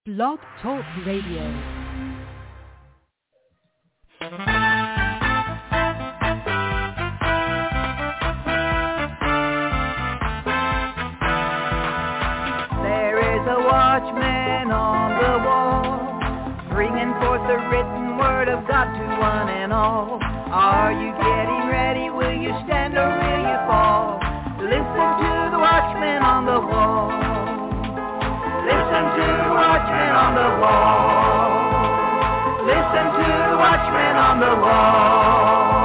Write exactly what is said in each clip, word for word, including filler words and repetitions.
Blog Talk Radio. Watchman on the wall, bringing forth the written word of God to one and all. Are you getting ready? Will you stand or will you fall? Listen to the watchman on the wall. Listen to the watchman on the wall. Listen to the watchman on the wall.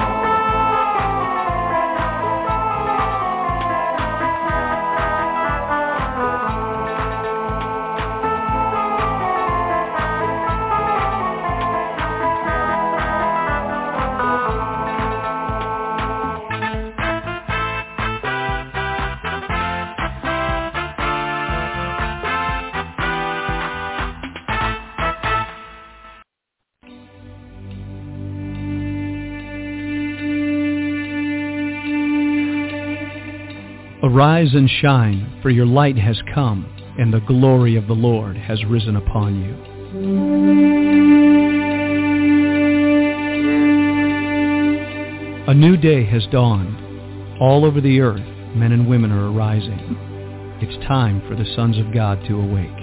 Arise and shine, for your light has come, and the glory of the Lord has risen upon you. A new day has dawned. All over the earth, men and women are arising. It's time for the sons of God to awake.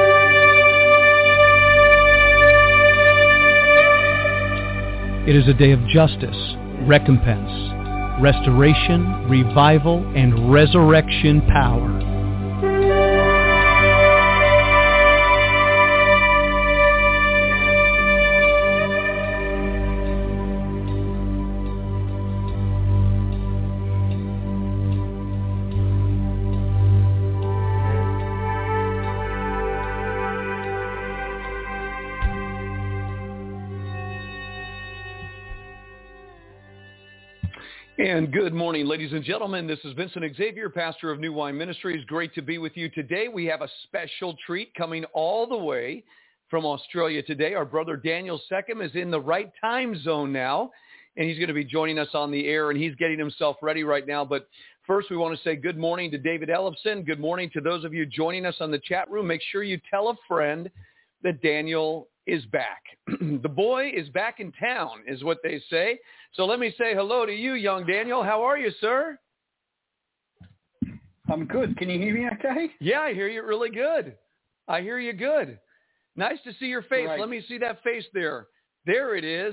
It is a day of justice, recompense, restoration, revival, and resurrection power. And good morning, ladies and gentlemen. This is Vincent Xavier, pastor of New Wine Ministries. Great to be with you today. We have a special treat coming all the way from Australia today. Our brother Daniel Seckham is in the right time zone now, and he's going to be joining us on the air, and he's getting himself ready right now. But first, we want to say good morning to David Ellefson. Good morning to those of you joining us on the chat room. Make sure you tell a friend that Daniel is back. The boy is back in town, is what they say. So let me say hello to you, young Daniel. How are you, sir? I'm good. Can you hear me okay? Yeah, I hear you really good. I hear you good. Nice to see your face. Right. Let me see that face there. There it is.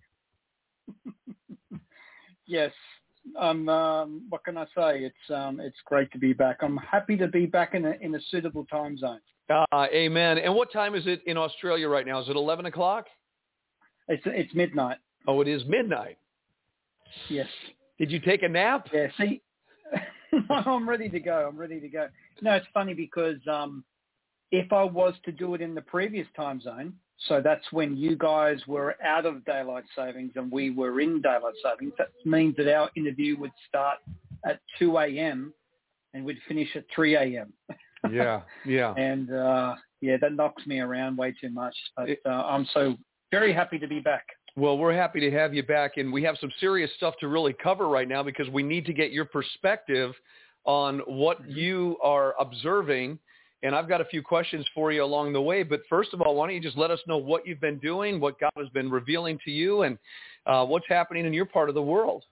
Yes. Um, um, what can I say? It's um, it's great to be back. I'm happy to be back in a, in a suitable time zone. Uh, amen. And what time is it in Australia right now? Is it eleven o'clock? It's it's midnight. Oh, it is midnight. Yes. Did you take a nap? Yeah. See, I'm ready to go. I'm ready to go. No, it's funny because um, if I was to do it in the previous time zone, so that's when you guys were out of daylight savings and we were in daylight savings, that means that our interview would start at two a.m. and we'd finish at three a.m. Yeah, yeah. And, uh, yeah, that knocks me around way too much. But uh, I'm so very happy to be back. Well, we're happy to have you back, and we have some serious stuff to really cover right now because we need to get your perspective on what mm-hmm. you are observing. And I've got a few questions for you along the way. But first of all, why don't you just let us know what you've been doing, what God has been revealing to you, and uh, what's happening in your part of the world?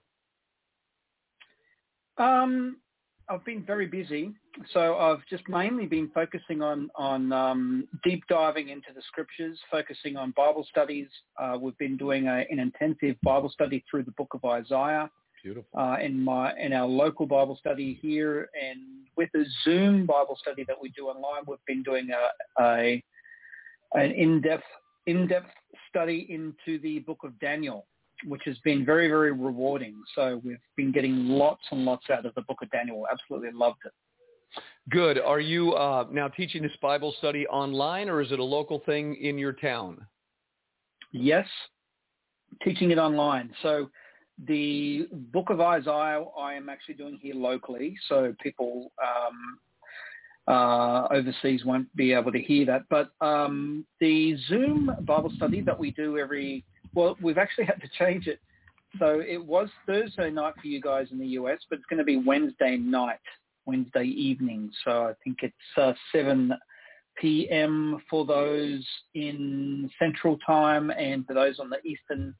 Um. I've been very busy, so I've just mainly been focusing on, on um, deep diving into the scriptures, focusing on Bible studies. Uh, we've been doing a, an intensive Bible study through the book of Isaiah. Beautiful. Uh, in my in our local Bible study here, and with the Zoom Bible study that we do online, we've been doing a, a an in-depth in-depth study into the book of Daniel, which has been very, very rewarding. So we've been getting lots and lots out of the book of Daniel. Absolutely loved it. Good. Are you uh, now teaching this Bible study online, or is it a local thing in your town? Yes, teaching it online. So the book of Isaiah I am actually doing here locally, so people um, uh, overseas won't be able to hear that. But um, the Zoom Bible study that we do every Well, we've actually had to change it. So it was Thursday night for you guys in the U S, but it's going to be Wednesday night, Wednesday evening. So I think it's uh, seven p.m. for those in Central Time, and for those on the Eastern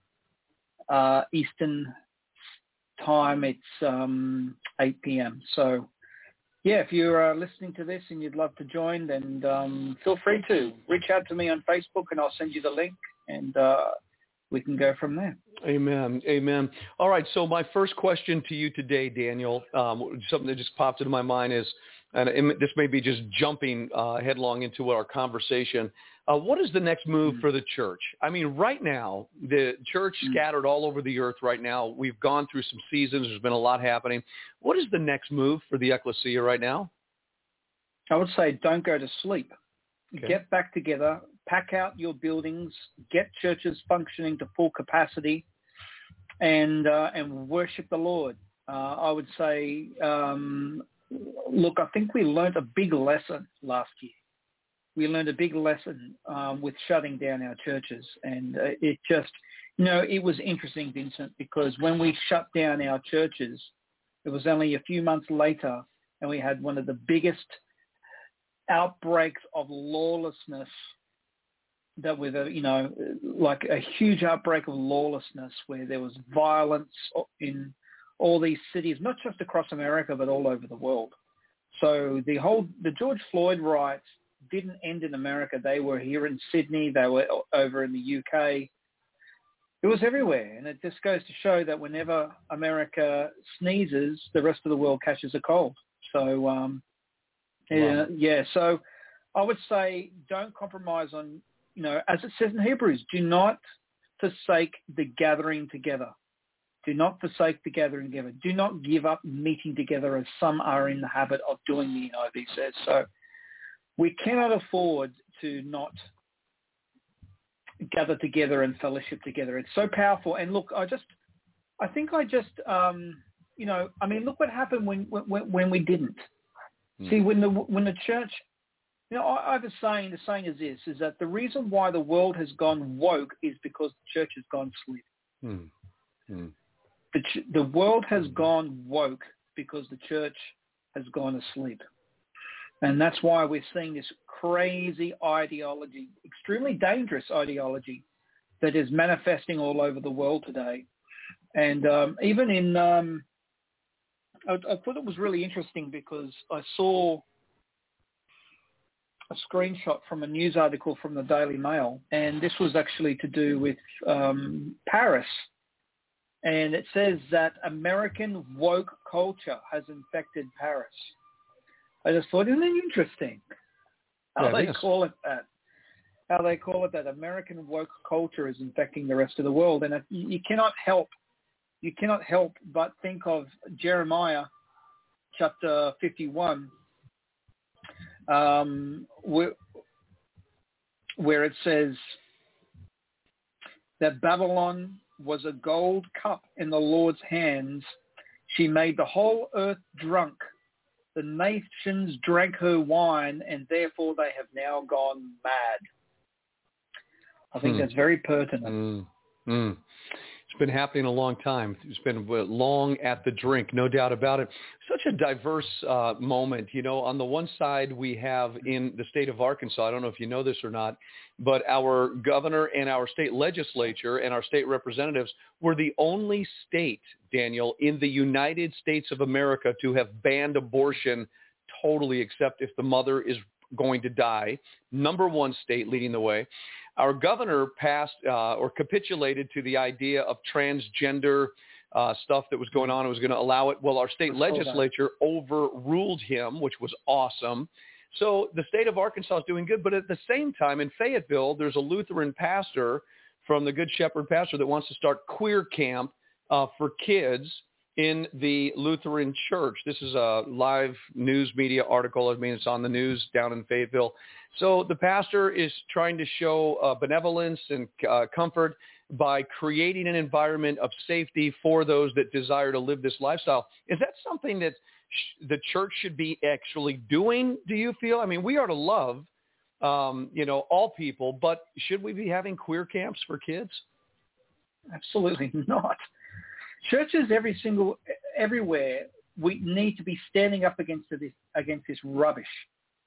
uh, Eastern Time, it's um, eight p.m. So, yeah, if you're uh, listening to this and you'd love to join, then um, feel free to reach out to me on Facebook, and I'll send you the link, and uh, we can go from there. Amen. Amen. All right. So my first question to you today, Daniel, um, something that just popped into my mind is, and it, this may be just jumping uh, headlong into our conversation. Uh, what is the next move mm-hmm. for the church? I mean, right now, the church mm-hmm. scattered all over the earth right now. We've gone through some seasons. There's been a lot happening. What is the next move for the ecclesia right now? I would say don't go to sleep. Okay. Get back together, pack out your buildings, get churches functioning to full capacity, and uh, and worship the Lord. Uh, I would say, um, look, I think we learned a big lesson last year. We learned a big lesson um, with shutting down our churches, and uh, it just, you know, it was interesting, Vincent, because when we shut down our churches, it was only a few months later, and we had one of the biggest outbreaks of lawlessness that with a, you know, like a huge outbreak of lawlessness where there was violence in all these cities, not just across America, but all over the world. So the whole, the George Floyd riots didn't end in America. They were here in Sydney. They were over in the U K. It was everywhere. And it just goes to show that whenever America sneezes, the rest of the world catches a cold. So, um, yeah, wow. yeah. So I would say don't compromise on, you know, as it says in Hebrews, do not forsake the gathering together. Do not forsake the gathering together. Do not give up meeting together as some are in the habit of doing, the N I V says. So we cannot afford to not gather together and fellowship together. It's so powerful. And look, I just, I think I just, um, you know, I mean, look what happened when when, when we didn't. Mm. See, when the when the church, you know, I, I have a saying, the saying is this, is that the reason why the world has gone woke is because the church has gone asleep. Mm. Mm. The, ch- the world has mm. gone woke because the church has gone asleep. And that's why we're seeing this crazy ideology, extremely dangerous ideology that is manifesting all over the world today. And um, even in, um, I, I thought it was really interesting because I saw a screenshot from a news article from the Daily Mail, and this was actually to do with um, Paris. And it says that American woke culture has infected Paris. I just thought, isn't it interesting how yeah, they yes. call it that? How they call it that American woke culture is infecting the rest of the world. And you, you cannot help, you cannot help but think of Jeremiah chapter fifty-one, um, where, where it says that Babylon was a gold cup in the Lord's hands. She made the whole earth drunk. The nations drank her wine, and therefore they have now gone mad. I think hmm. that's very pertinent. Mm. Mm. It's been happening a long time. It's been long at the drink, no doubt about it. Such a diverse uh, moment. You know, on the one side, we have in the state of Arkansas, I don't know if you know this or not, but our governor and our state legislature and our state representatives were the only state, Daniel, in the United States of America to have banned abortion totally, except if the mother is going to die. Number one state leading the way. Our governor passed uh, or capitulated to the idea of transgender uh, stuff that was going on and was going to allow it. Well, our state legislature overruled him, which was awesome. So the state of Arkansas is doing good. But at the same time, in Fayetteville, there's a Lutheran pastor from the Good Shepherd Pastor that wants to start queer camp uh, for kids in the Lutheran Church. This is a live news media article. I mean, it's on the news down in Fayetteville. So the pastor is trying to show uh, benevolence and uh, comfort by creating an environment of safety for those that desire to live this lifestyle. Is that something that sh- the church should be actually doing, do you feel? I mean, we are to love, um, you know, all people, but should we be having queer camps for kids? Absolutely not. Churches every single, everywhere, we need to be standing up against this, against this rubbish.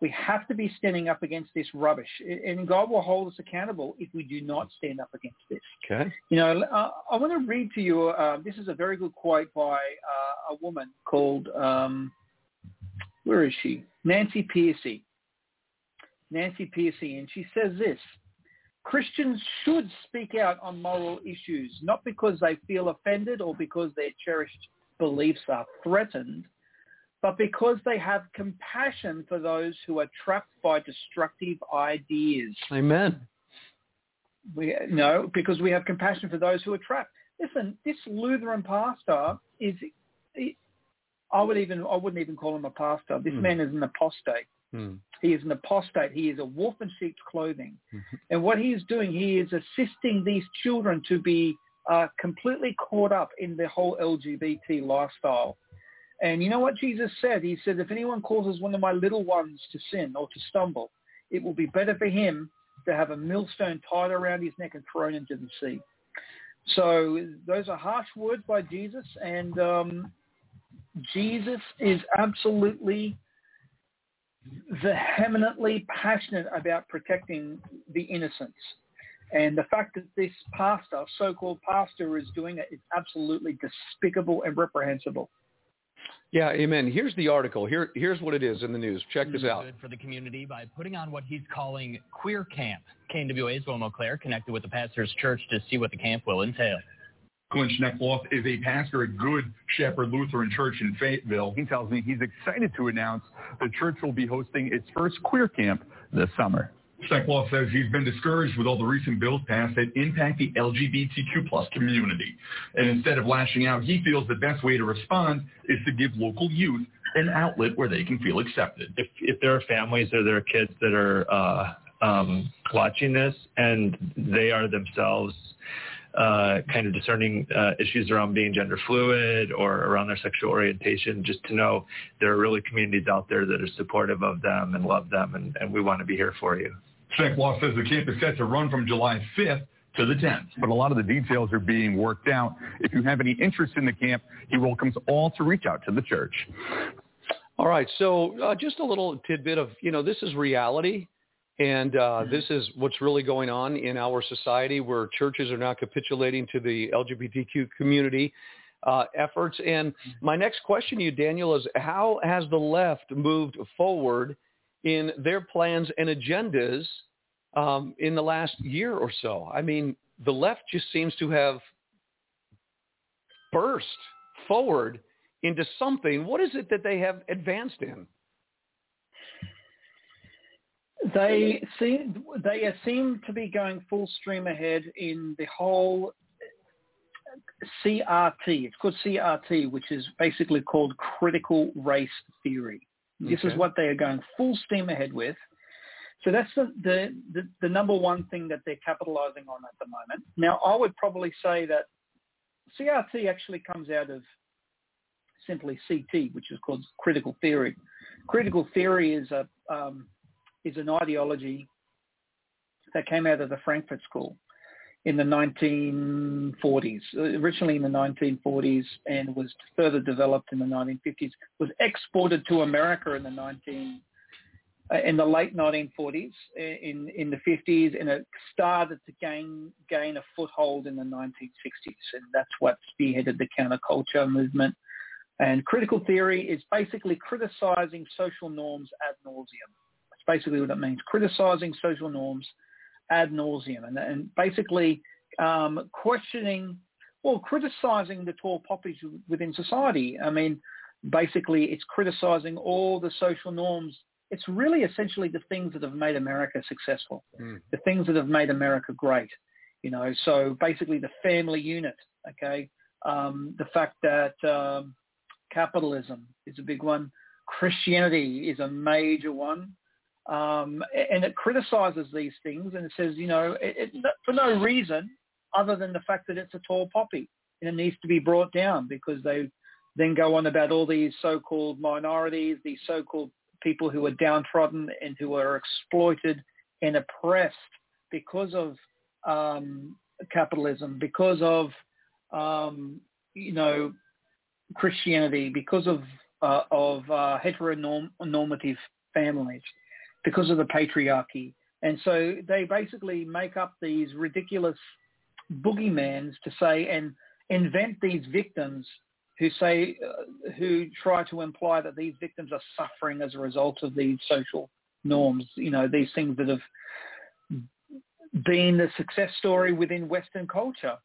We have to be standing up against this rubbish, and God will hold us accountable if we do not stand up against this. Okay. You know, uh, I want to read to you, uh, this is a very good quote by uh, a woman called, um, where is she? Nancy Pearcey. Nancy Pearcey, and she says this: Christians should speak out on moral issues, not because they feel offended or because their cherished beliefs are threatened, but because they have compassion for those who are trapped by destructive ideas. Amen. We no, because we have compassion for those who are trapped. Listen, this Lutheran pastor is, I would even, I wouldn't even call him a pastor. This mm. man is an apostate. Mm. He is an apostate. He is a wolf in sheep's clothing. Mm-hmm. And what he is doing, he is assisting these children to be uh, completely caught up in the whole L G B T lifestyle. And you know what Jesus said? He said, if anyone causes one of my little ones to sin or to stumble, it will be better for him to have a millstone tied around his neck and thrown into the sea. So those are harsh words by Jesus. And um, Jesus is absolutely vehemently passionate about protecting the innocents. And the fact that this pastor, so-called pastor, is doing it is absolutely despicable and reprehensible. Yeah, amen. Here's the article. Here, here's what it is in the news. Check this out. Good for the community by putting on what he's calling Queer Camp. K N W A's Wilma Claire connected with the pastor's church to see what the camp will entail. Clint Schneckloff is a pastor at Good Shepherd Lutheran Church in Fayetteville. He tells me he's excited to announce the church will be hosting its first queer camp this summer. Schneckloff says he's been discouraged with all the recent bills passed that impact the L G B T Q plus community. And instead of lashing out, he feels the best way to respond is to give local youth an outlet where they can feel accepted. If, if there are families or there are kids that are uh, um, watching this and they are themselves Uh, kind of discerning uh, issues around being gender fluid or around their sexual orientation, just to know there are really communities out there that are supportive of them and love them, and, and we want to be here for you. Schneckloff says the camp is set to run from July fifth to the tenth, but a lot of the details are being worked out. If you have any interest in the camp, he welcomes all to reach out to the church. All right, so uh, just a little tidbit of, you know, this is reality. And uh, this is what's really going on in our society, where churches are now capitulating to the L G B T Q community uh, efforts. And my next question to you, Daniel, is how has the left moved forward in their plans and agendas um, in the last year or so? I mean, the left just seems to have burst forward into something. What is it that they have advanced in? They seem they seem to be going full stream ahead in the whole C R T. It's called C R T, which is basically called critical race theory. This okay. is what they are going full steam ahead with. So that's the, the, the, the number one thing that they're capitalizing on at the moment. Now, I would probably say that C R T actually comes out of simply C T, which is called critical theory. Critical theory is a um, is an ideology that came out of the Frankfurt School in the nineteen forties, originally in the nineteen forties, and was further developed in the nineteen fifties, was exported to America in the nineteen uh, in the late nineteen forties, in in the fifties, and it started to gain gain a foothold in the nineteen sixties, and that's what spearheaded the counterculture movement. And critical theory is basically criticizing social norms ad nauseum. Basically what it means, criticizing social norms ad nauseum, and, and basically um, questioning, well, criticizing the tall poppies within society. I mean, basically it's criticizing all the social norms. It's really essentially the things that have made America successful, mm. the things that have made America great, you know. So basically the family unit, okay, um, the fact that um, capitalism is a big one, Christianity is a major one. Um, and it criticizes these things, and it says, you know, it, it, for no reason other than the fact that it's a tall poppy and it needs to be brought down, because they then go on about all these so-called minorities, these so-called people who are downtrodden and who are exploited and oppressed because of um, capitalism, because of, um, you know, Christianity, because of, uh, of uh, heteronormative families. because of the patriarchy. And so they basically make up these ridiculous boogeymans to say and invent these victims who say, uh, who try to imply that these victims are suffering as a result of these social norms, you know, these things that have been the success story within Western culture.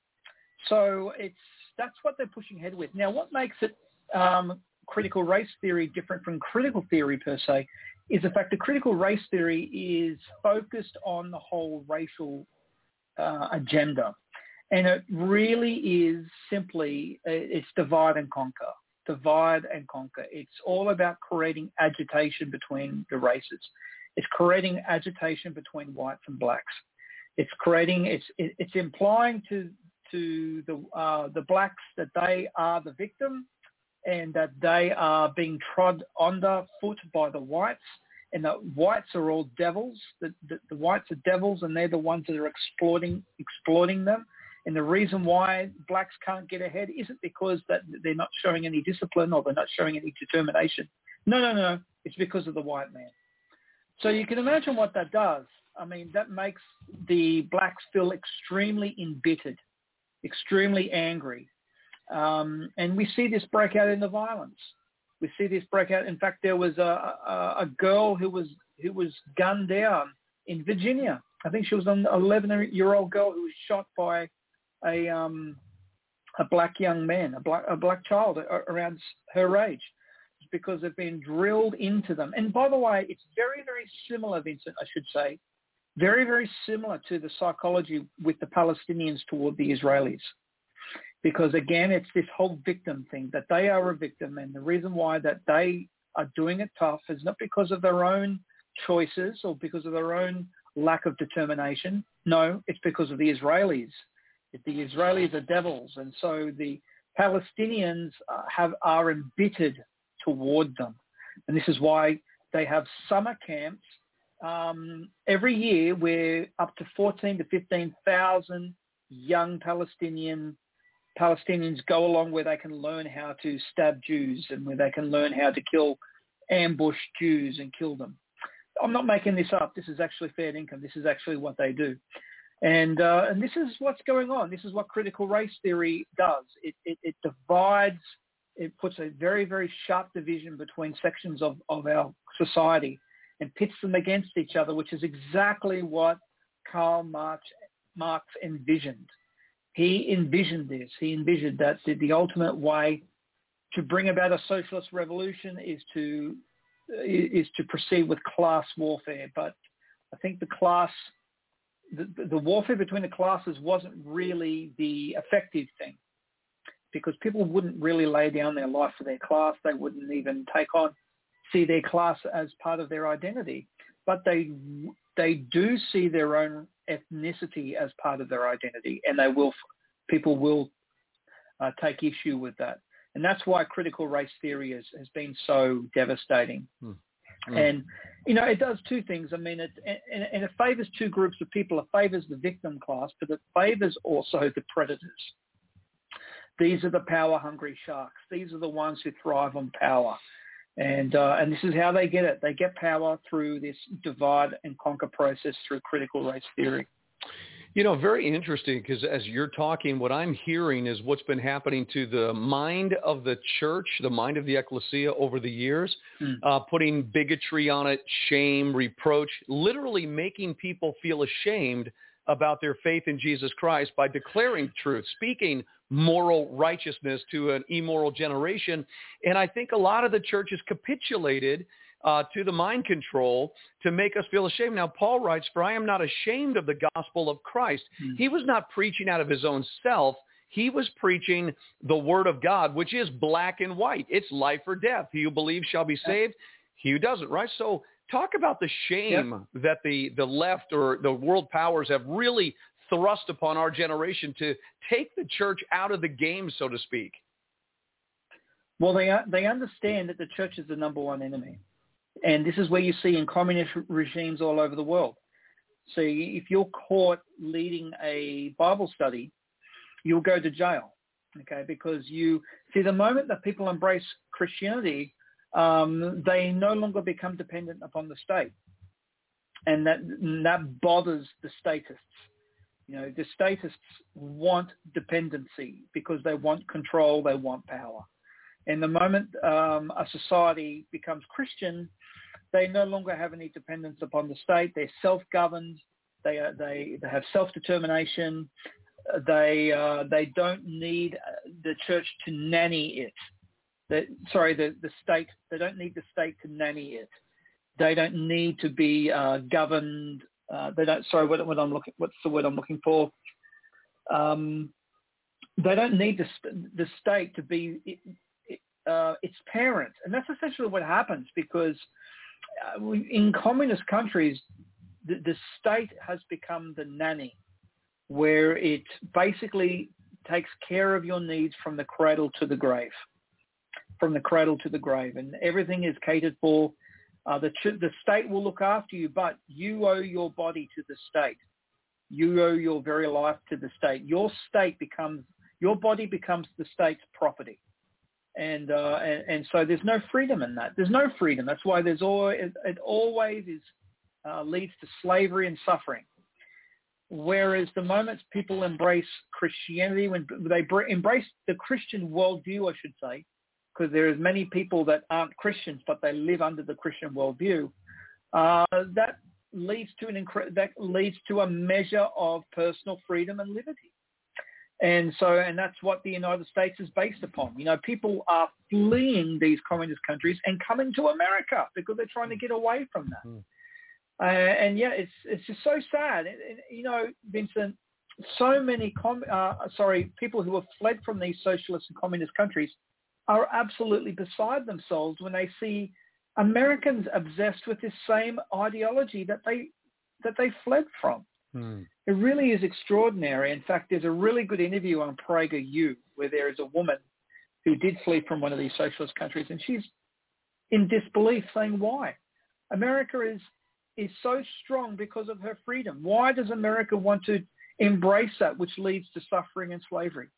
So it's that's what they're pushing ahead with. Now, what makes it um, critical race theory different from critical theory per se is the fact that critical race theory is focused on the whole racial uh, agenda. And it really is simply, it's divide and conquer, divide and conquer. It's all about creating agitation between the races. It's creating agitation between whites and blacks. It's creating, it's it's implying to to the uh, the blacks that they are the victim and that they are being trod underfoot by the whites, and that whites are all devils. That the, the whites are devils, and they're the ones that are exploiting exploiting them. And the reason why blacks can't get ahead isn't because that they're not showing any discipline or they're not showing any determination. No, no, no. It's because of the white man. So you can imagine what that does. I mean, that makes the blacks feel extremely embittered, extremely angry. Um, and we see this break out in the violence. We see this break out. In fact, there was a, a, a girl who was who was gunned down in Virginia. I think she was an eleven-year-old girl who was shot by a um, a black young man, a black a black child around her age, because they've been drilled into them. And by the way, it's very, very similar, Vincent, I should say, very, very similar to the psychology with the Palestinians toward the Israelis. Because again, it's this whole victim thing, that they are a victim, and the reason why that they are doing it tough is not because of their own choices or because of their own lack of determination. No, it's because of the Israelis. The Israelis are devils, and so the Palestinians uh, have are embittered toward them. And this is why they have summer camps um, every year where up to fourteen to fifteen thousand young Palestinian Palestinians go along, where they can learn how to stab Jews and where they can learn how to kill, ambush Jews and kill them. I'm not making this up. This is actually fair income. This is actually what they do. And uh, and this is what's going on. This is what critical race theory does. It, it, it divides, it puts a very, very sharp division between sections of, of our society and pits them against each other, which is exactly what Karl Marx, Marx envisioned. He envisioned this. He envisioned that the, the ultimate way to bring about a socialist revolution is to is to proceed with class warfare. But I think the class, the, the warfare between the classes wasn't really the effective thing, because people wouldn't really lay down their life for their class. They wouldn't even take on, see their class as part of their identity. But they they do see their own ethnicity as part of their identity, and they will, people will uh, take issue with that. And that's why critical race theory has, has been so devastating. Mm. Mm. And, you know, it does two things. I mean, it, and, and it favors two groups of people. It favors the victim class, but it favors also the predators. These are the power-hungry sharks. These are the ones who thrive on power. And uh, and this is how they get it. They get power through this divide and conquer process through critical race theory. You know, very interesting, because as you're talking, what I'm hearing is what's been happening to the mind of the church, the mind of the ecclesia over the years, mm. uh, putting bigotry on it, shame, reproach, literally making people feel ashamed about their faith in Jesus Christ by declaring truth, speaking moral righteousness to an immoral generation. And I think a lot of the church has capitulated uh, to the mind control to make us feel ashamed. Now, Paul writes, "For I am not ashamed of the gospel of Christ." Mm. He was not preaching out of his own self. He was preaching the word of God, which is black and white. It's life or death. He who believes shall be saved. He who doesn't, right? So talk about the shame yep. that the, the left or the world powers have really thrust upon our generation to take the church out of the game, so to speak. Well, they they understand that the church is the number one enemy. And this is where you see in communist regimes all over the world. So if you're caught leading a Bible study, you'll go to jail, okay? Because you see, the moment that people embrace Christianity, um, they no longer become dependent upon the state. and that and that bothers the statists. You know, the statists want dependency because they want control, they want power. And the moment um, a society becomes Christian, they no longer have any dependence upon the state. They're self-governed. They are, they they have self-determination. They uh, they don't need the church to nanny it. The, sorry, the the state. They don't need the state to nanny it. They don't need to be uh, governed. Uh, they don't. Sorry, what, what I'm looking. What's the word I'm looking for? Um, they don't need the the state to be it, it, uh, its parent, and that's essentially what happens because uh, we, in communist countries, the, the state has become the nanny, where it basically takes care of your needs from the cradle to the grave, from the cradle to the grave, and everything is catered for. Uh, the, the state will look after you, but you owe your body to the state. You owe your very life to the state. Your state becomes, your body becomes the state's property. And, uh, and, and so there's no freedom in that. There's no freedom. That's why there's always, it, it always is, uh, leads to slavery and suffering. Whereas the moment people embrace Christianity, when they embrace the Christian worldview, I should say, because there is many people that aren't Christians, but they live under the Christian worldview. Uh, that leads to an incre- that leads to a measure of personal freedom and liberty, and so and that's what the United States is based upon. You know, people are fleeing these communist countries and coming to America because they're trying to get away from that. Mm. Uh, and yeah, it's it's just so sad. And, and, you know, Vincent, so many com- uh, sorry people who have fled from these socialist and communist countries are absolutely beside themselves when they see Americans obsessed with this same ideology that they that they fled from. Hmm. It really is extraordinary. In fact, there's a really good interview on PragerU where there is a woman who did flee from one of these socialist countries, and she's in disbelief, saying, "Why? America is is so strong because of her freedom. Why does America want to embrace that, which leads to suffering and slavery?"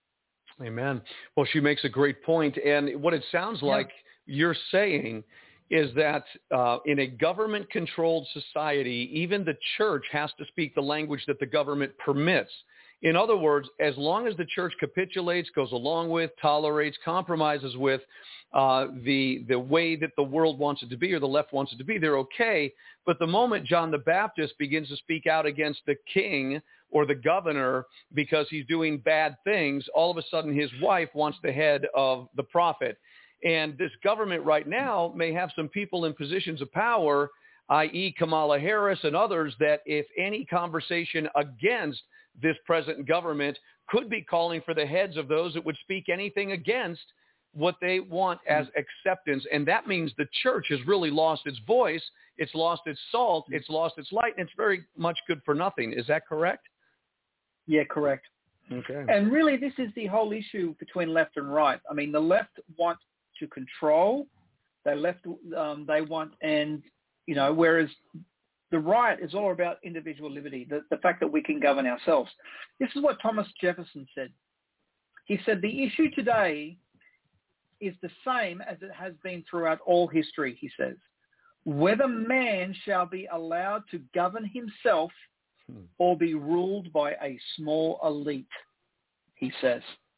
Amen. Well, she makes a great point. And what it sounds like yeah. you're saying is that uh, in a government-controlled society, even the church has to speak the language that the government permits. In other words, as long as the church capitulates, goes along with, tolerates, compromises with uh, the the way that the world wants it to be or the left wants it to be, they're okay. But the moment John the Baptist begins to speak out against the king or the governor because he's doing bad things, all of a sudden his wife wants the head of the prophet. And this government right now may have some people in positions of power, that is. Kamala Harris and others, that if any conversation against this present government could be calling for the heads of those that would speak anything against what they want as acceptance. And that means the church has really lost its voice. It's lost its salt. It's lost its light. And it's very much good for nothing. Is that correct? Yeah, correct. Okay. And really, this is the whole issue between left and right. I mean, the left want to control. They left. Um, they want, and you know, whereas the right is all about individual liberty, the, the fact that we can govern ourselves. This is what Thomas Jefferson said. He said, the issue today is the same as it has been throughout all history, he says. Whether man shall be allowed to govern himself hmm. or be ruled by a small elite, he says.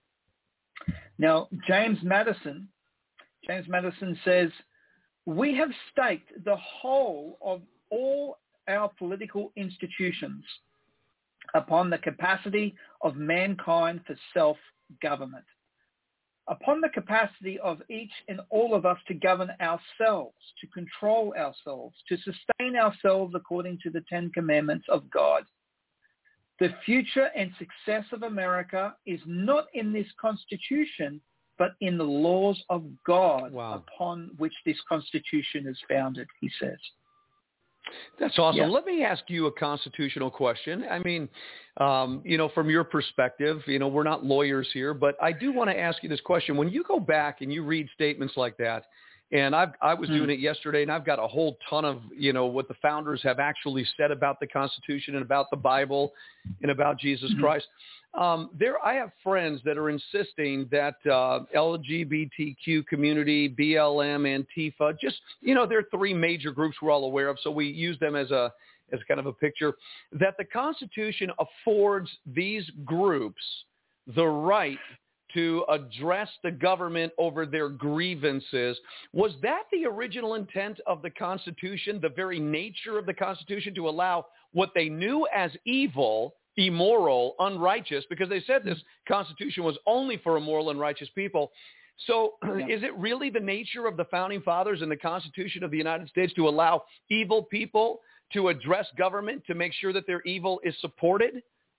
Now, James Madison, James Madison says, we have staked the whole of all our political institutions upon the capacity of mankind for self-government, upon the capacity of each and all of us to govern ourselves, to control ourselves, to sustain ourselves according to the Ten Commandments of God. The future and success of America is not in this Constitution, but in the laws of God wow. upon which this Constitution is founded, he says. That's awesome. Yeah. Let me ask you a constitutional question. I mean, um, you know, from your perspective, you know, we're not lawyers here, but I do want to ask you this question. When you go back and you read statements like that, And I've, I was doing it yesterday, and I've got a whole ton of, you know, what the founders have actually said about the Constitution and about the Bible and about Jesus mm-hmm. Christ. Um, there, I have friends that are insisting that uh, L G B T Q community, B L M, Antifa, just, you know, there are three major groups we're all aware of, so we use them as a as kind of a picture, that the Constitution affords these groups the right to address the government over their grievances. Was that the original intent of the Constitution, the very nature of the Constitution, to allow what they knew as evil, immoral, unrighteous, because they said this Constitution was only for immoral and righteous people. So yeah. Is it really the nature of the Founding Fathers and the Constitution of the United States to allow evil people to address government to make sure that their evil is supported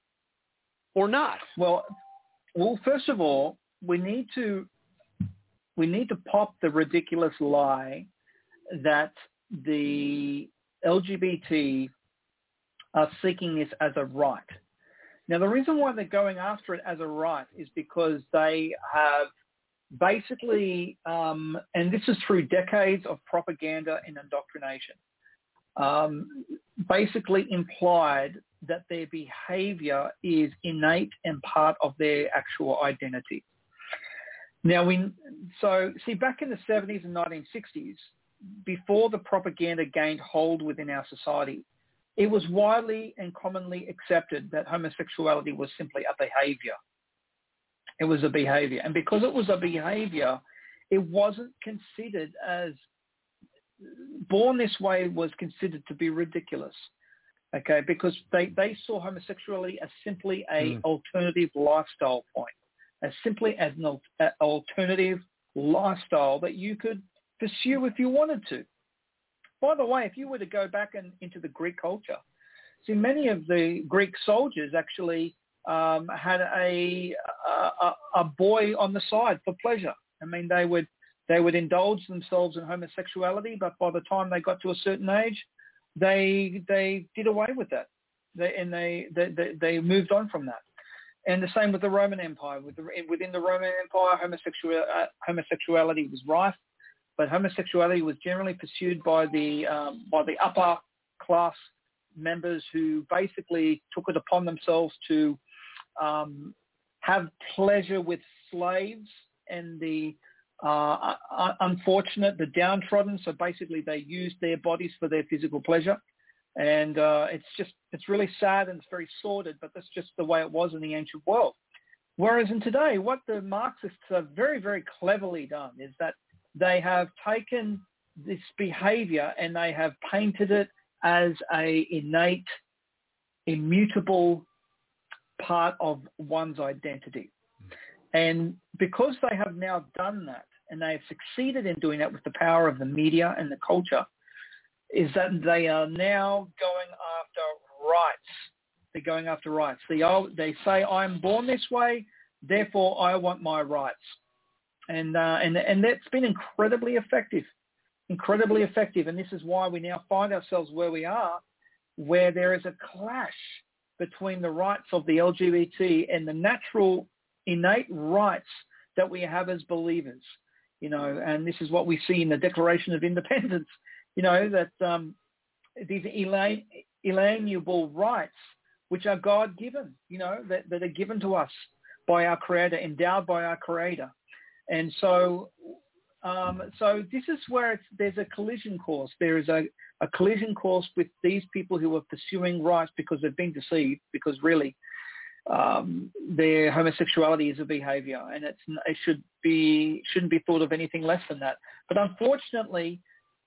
or not? Well, well, first of all, we need to we need to pop the ridiculous lie that the L G B T are seeking this as a right. Now, the reason why they're going after it as a right is because they have basically, um, and this is through decades of propaganda and indoctrination, um, basically implied that their behavior is innate and part of their actual identity. Now, we, so see, back in the seventies and nineteen sixties, before the propaganda gained hold within our society, it was widely and commonly accepted that homosexuality was simply a behavior. It was a behavior. And because it was a behavior, it wasn't considered as, born this way was considered to be ridiculous, okay, because they, they saw homosexuality as simply a mm. alternative lifestyle point, as simply as an al- alternative lifestyle that you could pursue if you wanted to. By the way, if you were to go back and, into the Greek culture, see, many of the Greek soldiers actually um, had a, a a boy on the side for pleasure. I mean, they would they would indulge themselves in homosexuality, but by the time they got to a certain age, they they did away with that, they, and they, they they moved on from that. And the same with the Roman Empire. With the, within the Roman Empire, homosexual, uh, homosexuality was rife. But homosexuality was generally pursued by the um, by the upper class members who basically took it upon themselves to um, have pleasure with slaves and the uh, unfortunate, the downtrodden. So basically, they used their bodies for their physical pleasure, and uh, it's just it's really sad and it's very sordid. But that's just the way it was in the ancient world. Whereas in today, what the Marxists have very very cleverly done is that they have taken this behavior and they have painted it as a innate, immutable part of one's identity. And because they have now done that, and they have succeeded in doing that with the power of the media and the culture, is that they are now going after rights. They're going after rights. They, they say, I'm born this way, therefore I want my rights. And, uh, and and that's been incredibly effective, incredibly effective. And this is why we now find ourselves where we are, where there is a clash between the rights of the L G B T and the natural, innate rights that we have as believers. You know, and this is what we see in the Declaration of Independence. You know, that um, these inalienable rights, which are God-given. You know, that, that are given to us by our Creator, endowed by our Creator. And so, um, so this is where it's, there's a collision course. There is a, a collision course with these people who are pursuing rights because they've been deceived, because really um, their homosexuality is a behavior, and it's, it should be shouldn't be thought of anything less than that. But unfortunately,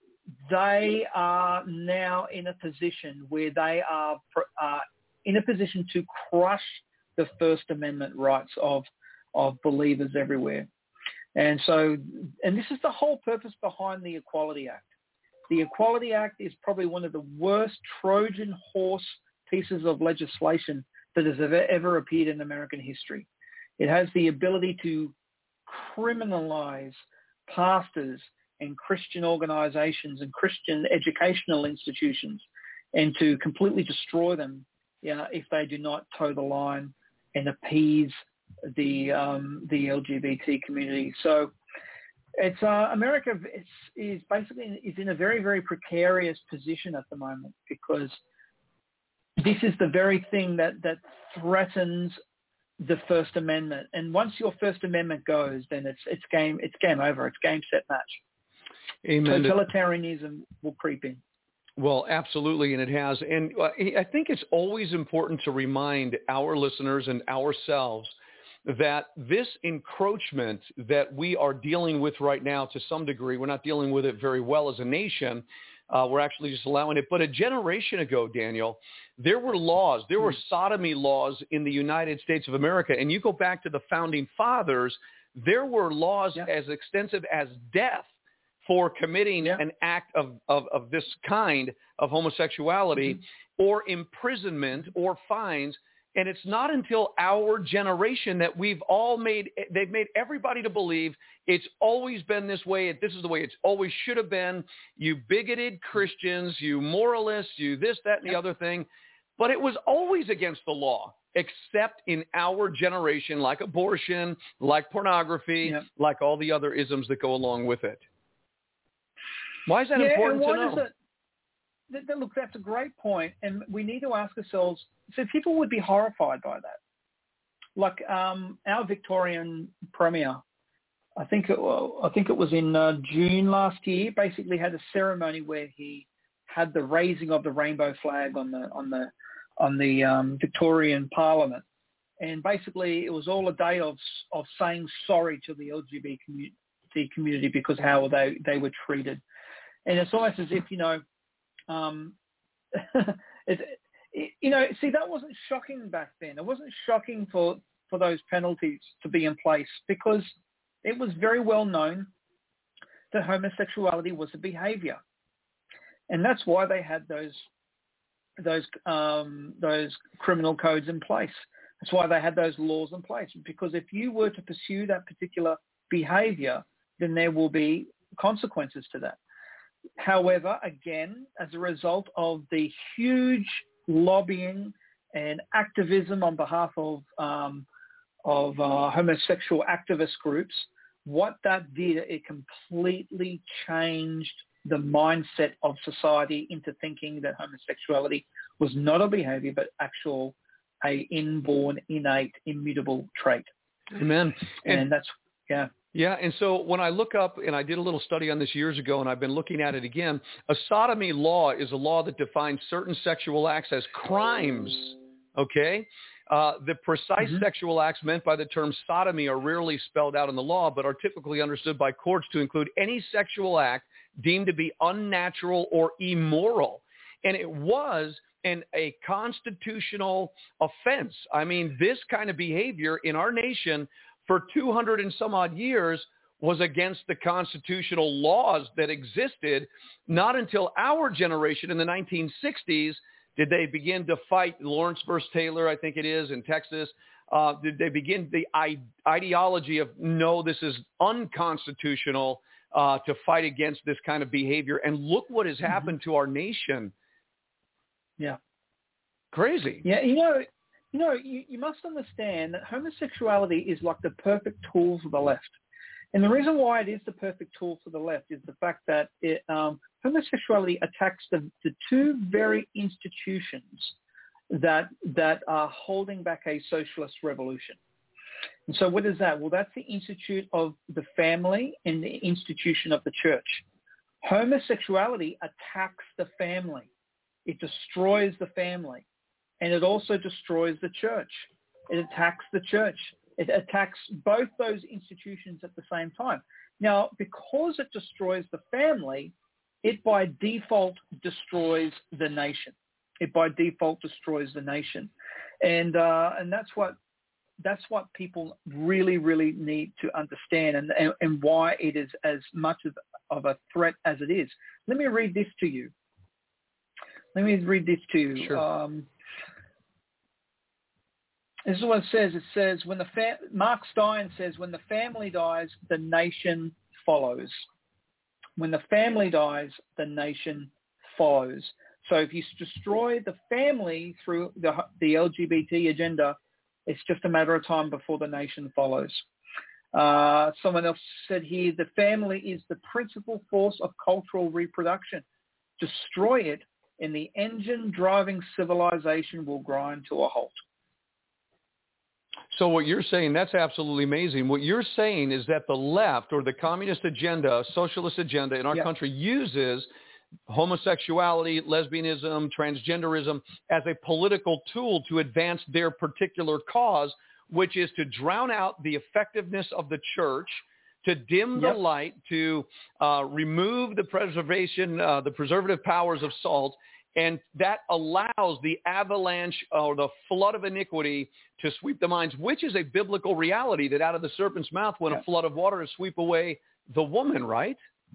they are now in a position where they are uh, in a position to crush the First Amendment rights of of believers everywhere. And so, and this is the whole purpose behind the Equality Act. The Equality Act is probably one of the worst Trojan horse pieces of legislation that has ever, ever appeared in American history. It has the ability to criminalize pastors and Christian organizations and Christian educational institutions, and to completely destroy them, you know, if they do not toe the line and appease the um, the L G B T community. So It's uh, America is, is basically is in a very, very precarious position at the moment because this is the very thing that, that threatens the First Amendment. And once your First Amendment goes, then it's it's game it's game over. It's game, set, match. Amen. Totalitarianism will creep in. Well, absolutely, and it has. And I think it's always important to remind our listeners and ourselves that this encroachment that we are dealing with right now, to some degree, we're not dealing with it very well as a nation. Uh, we're actually just allowing it. But a generation ago, Daniel, there were laws, there were sodomy laws in the United States of America. And you go back to the founding fathers, there were laws yeah. as extensive as death for committing yeah. an act of, of, of this kind of homosexuality mm-hmm. or imprisonment or fines. And it's not until our generation that we've all made, they've made everybody to believe it's always been this way. This is the way it's always should have been. You bigoted Christians, you moralists, you this, that, and the other thing. But it was always against the law, except in our generation, like abortion, like pornography, yep. like all the other isms that go along with it. Why is that yeah, important and why to know? Does it, that, that, look, that's a great point, and we need to ask ourselves, so people would be horrified by that. Like um, our Victorian Premier, I think it, I think it was in uh, June last year, basically had a ceremony where he had the raising of the rainbow flag on the on the on the um, Victorian Parliament, and basically it was all a day of of saying sorry to the L G B T community, community because how they they were treated, and it's almost as if you know, um, it, it, you know, see that wasn't shocking back then. It wasn't shocking for for those penalties to be in place because it was very well known that homosexuality was a behavior. And that's why they had those those um, those criminal codes in place. That's why they had those laws in place. Because if you were to pursue that particular behavior, then there will be consequences to that. However, again, as a result of the huge lobbying and activism on behalf of um, of uh, homosexual activist groups, what that did, it completely changed the mindset of society into thinking that homosexuality was not a behavior, but actual, a inborn, innate, immutable trait. Amen. And, and that's, yeah. Yeah, and so when I look up, and I did a little study on this years ago, and I've been looking at it again, a sodomy law is a law that defines certain sexual acts as crimes, okay? Uh, the precise mm-hmm. sexual acts meant by the term sodomy are rarely spelled out in the law, but are typically understood by courts to include any sexual act deemed to be unnatural or immoral. And it was an, a constitutional offense. I mean, this kind of behavior in our nation for two hundred and some odd years was against the constitutional laws that existed. Not until our generation in the nineteen sixties did they begin to fight Lawrence versus Taylor, I think it is, in Texas. Uh, did they begin the I- ideology of, no, this is unconstitutional, uh, to fight against this kind of behavior. And look what has happened mm-hmm. to our nation. Yeah. Crazy. Yeah, you know, you know, you, you must understand that homosexuality is like the perfect tool for the left. And the reason why it is the perfect tool for the left is the fact that it, um, homosexuality attacks the, the two very institutions that that are holding back a socialist revolution. And so what is that? Well, that's the institute of the family and the institution of the church. Homosexuality attacks the family. It destroys the family. And it also destroys the church. It attacks the church. It attacks both those institutions at the same time. Now, because it destroys the family, it by default destroys the nation. It by default destroys the nation. And uh, and that's what that's what people really, really need to understand, and, and, and why it is as much of, of a threat as it is. Let me read this to you. Let me read this to you. Sure. Um, This is what it says. It says, when the fa- Mark Stein says, when the family dies, the nation follows. When the family dies, the nation follows. So if you destroy the family through the, the L G B T agenda, it's just a matter of time before the nation follows. Uh, someone else said here, the family is the principal force of cultural reproduction. Destroy it, and the engine driving civilization will grind to a halt. So what you're saying, that's absolutely amazing. What you're saying is that the left or the communist agenda, socialist agenda in our yep. country uses homosexuality, lesbianism, transgenderism as a political tool to advance their particular cause, which is to drown out the effectiveness of the church, to dim yep. the light, to uh, remove the preservation, uh, the preservative powers of salt. And that allows the avalanche or the flood of iniquity to sweep the minds, which is a biblical reality that out of the serpent's mouth went yep. a flood of water to sweep away the woman, right?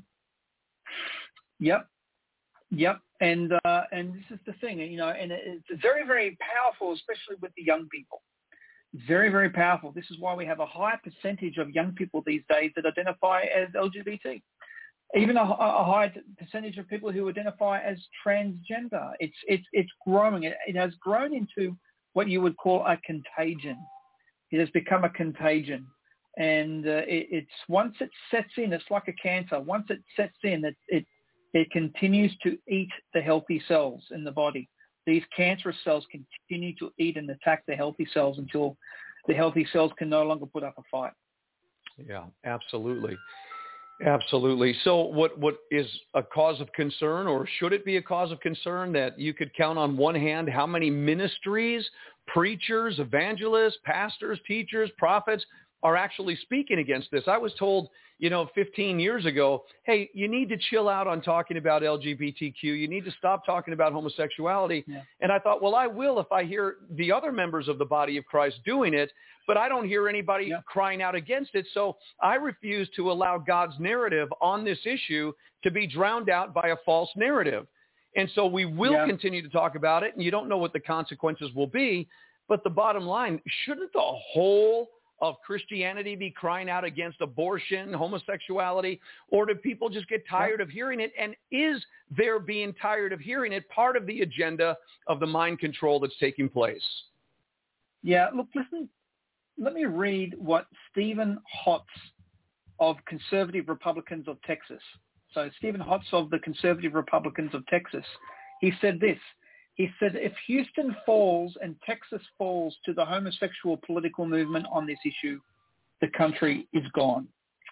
Yep. Yep. And uh, and this is the thing, you know, and it's very, very powerful, especially with the young people. Very, very powerful. This is why we have a high percentage of young people these days that identify as L G B T. Even a, a high percentage of people who identify as transgender. It's it's it's growing. It, it has grown into what you would call a contagion. It has become a contagion, and uh, it, it's once it sets in, it's like a cancer. Once it sets in, it it it continues to eat the healthy cells in the body. These cancerous cells continue to eat and attack the healthy cells until the healthy cells can no longer put up a fight. Yeah, absolutely. Absolutely. So what, what is a cause of concern, or should it be a cause of concern, that you could count on one hand how many ministries, preachers, evangelists, pastors, teachers, prophets are actually speaking against this? I was told, you know, fifteen years ago, hey, you need to chill out on talking about L G B T Q. You need to stop talking about homosexuality. Yeah. And I thought, well, I will if I hear the other members of the body of Christ doing it, but I don't hear anybody yeah. crying out against it. So I refuse to allow God's narrative on this issue to be drowned out by a false narrative. And so we will yeah. continue to talk about it, and you don't know what the consequences will be. But the bottom line, shouldn't the whole of Christianity be crying out against abortion, homosexuality, or do people just get tired yeah. of hearing it? And is their being tired of hearing it part of the agenda of the mind control that's taking place? Yeah, look, listen, let me read what Stephen Hotz of Conservative Republicans of Texas. So Stephen Hotz of the Conservative Republicans of Texas, he said this. He said, if Houston falls and Texas falls to the homosexual political movement on this issue, the country is gone.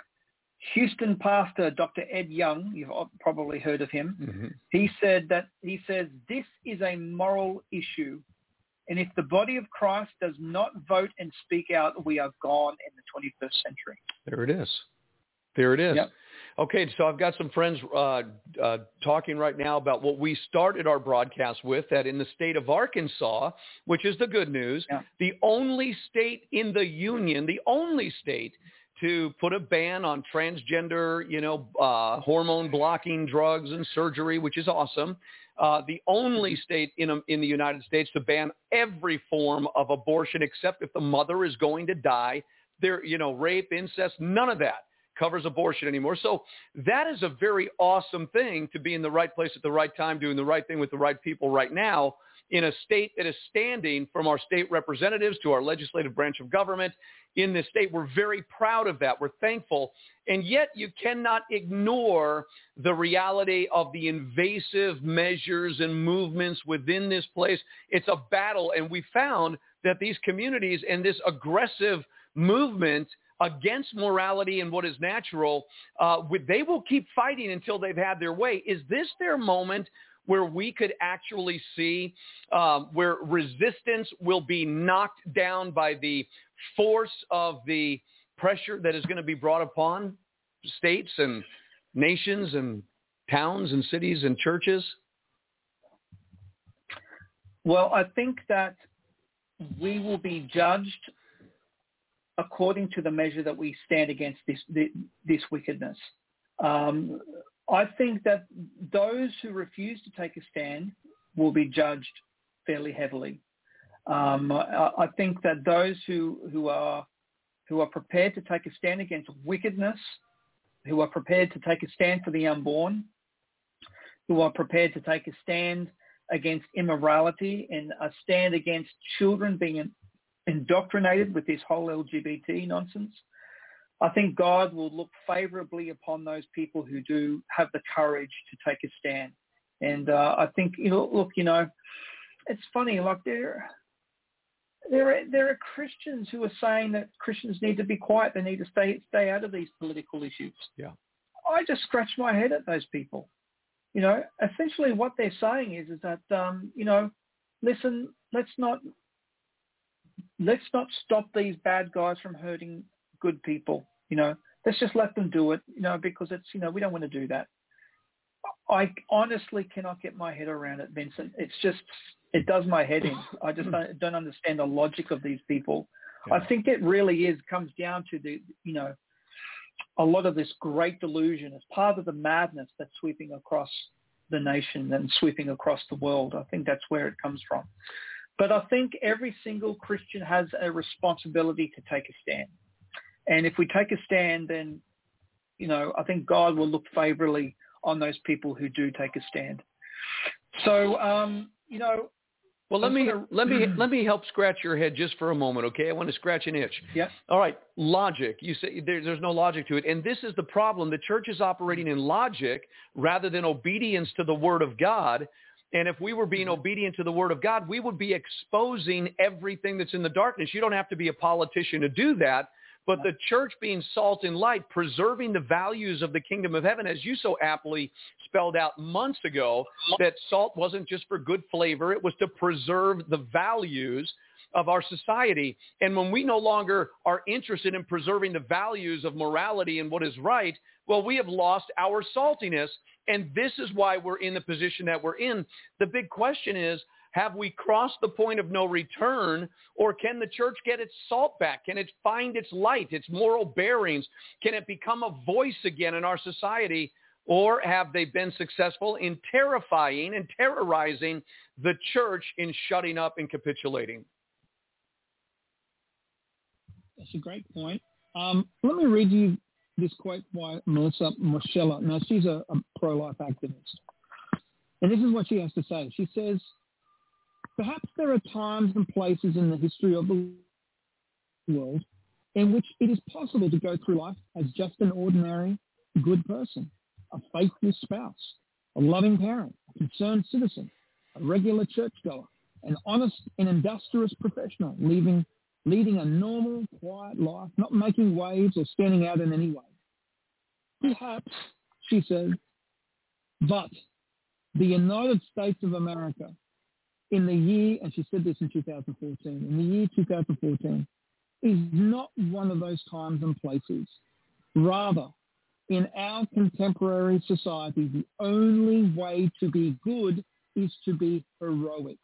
Houston pastor Doctor Ed Young, you've probably heard of him, mm-hmm. he said that, he says, this is a moral issue. And if the body of Christ does not vote and speak out, we are gone in the twenty-first century. There it is. There it is. Yep. Okay, so I've got some friends uh, uh, talking right now about what we started our broadcast with, that in the state of Arkansas, which is the good news, yeah. the only state in the union, the only state to put a ban on transgender, you know, uh, hormone-blocking drugs and surgery, which is awesome. Uh, the only state in, a, in the United States to ban every form of abortion except if the mother is going to die. There, you know, rape, incest, none of that covers abortion anymore. So that is a very awesome thing, to be in the right place at the right time, doing the right thing with the right people right now in a state that is standing, from our state representatives to our legislative branch of government in this state. We're very proud of that. We're thankful. And yet you cannot ignore the reality of the invasive measures and movements within this place. It's a battle. And we found that these communities and this aggressive movement against morality and what is natural, uh, they will keep fighting until they've had their way. Is this their moment where we could actually see um, where resistance will be knocked down by the force of the pressure that is going to be brought upon states and nations and towns and cities and churches? Well, I think that we will be judged according to the measure that we stand against this this wickedness. Um, I think that those who refuse to take a stand will be judged fairly heavily. Um, I, I think that those who, who are who are prepared to take a stand against wickedness, who are prepared to take a stand for the unborn, who are prepared to take a stand against immorality and a stand against children being indoctrinated with this whole L G B T nonsense, I think God will look favorably upon those people who do have the courage to take a stand. And uh, I think, you know, look, you know, it's funny, like there, there are, there are Christians who are saying that Christians need to be quiet. They need to stay, stay out of these political issues. Yeah. I just scratch my head at those people. You know, essentially what they're saying is, is that, um, you know, listen, let's not, let's not stop these bad guys from hurting good people. You know, let's just let them do it, you know, because it's, you know, we don't want to do that. I honestly cannot get my head around it, Vincent. It's just, it does my head in. I just don't, don't understand the logic of these people. Yeah. I think it really is, comes down to the, you know, a lot of this great delusion as part of the madness that's sweeping across the nation and sweeping across the world. I think that's where it comes from. But I think every single Christian has a responsibility to take a stand. And if we take a stand, then, you know, I think God will look favorably on those people who do take a stand. So, um, you know, well, let me gonna... let me let me help scratch your head just for a moment, okay? I want to scratch an itch. Yeah. All right, logic. You say there, there's no logic to it, and this is the problem. The church is operating in logic rather than obedience to the Word of God. And if we were being obedient to the Word of God, we would be exposing everything that's in the darkness. You don't have to be a politician to do that. But the church being salt and light, preserving the values of the kingdom of heaven, as you so aptly spelled out months ago, that salt wasn't just for good flavor. It was to preserve the values of our society. And when we no longer are interested in preserving the values of morality and what is right, well, we have lost our saltiness. And this is why we're in the position that we're in. The big question is, have we crossed the point of no return, or can the church get its salt back? Can it find its light, its moral bearings? Can it become a voice again in our society? Or have they been successful in terrifying and terrorizing the church in shutting up and capitulating? That's a great point. Um, let me read you this quote by Melissa Moschella. Now, she's a, a pro-life activist. And this is what she has to say. She says, perhaps there are times and places in the history of the world in which it is possible to go through life as just an ordinary good person, a faithful spouse, a loving parent, a concerned citizen, a regular churchgoer, an honest and industrious professional, leaving, leading a normal, quiet life, not making waves or standing out in any way. Perhaps, she says, but the United States of America, in the year, and she said this in two thousand fourteen, in the year two thousand fourteen, is not one of those times and places. Rather, in our contemporary society, the only way to be good is to be heroic.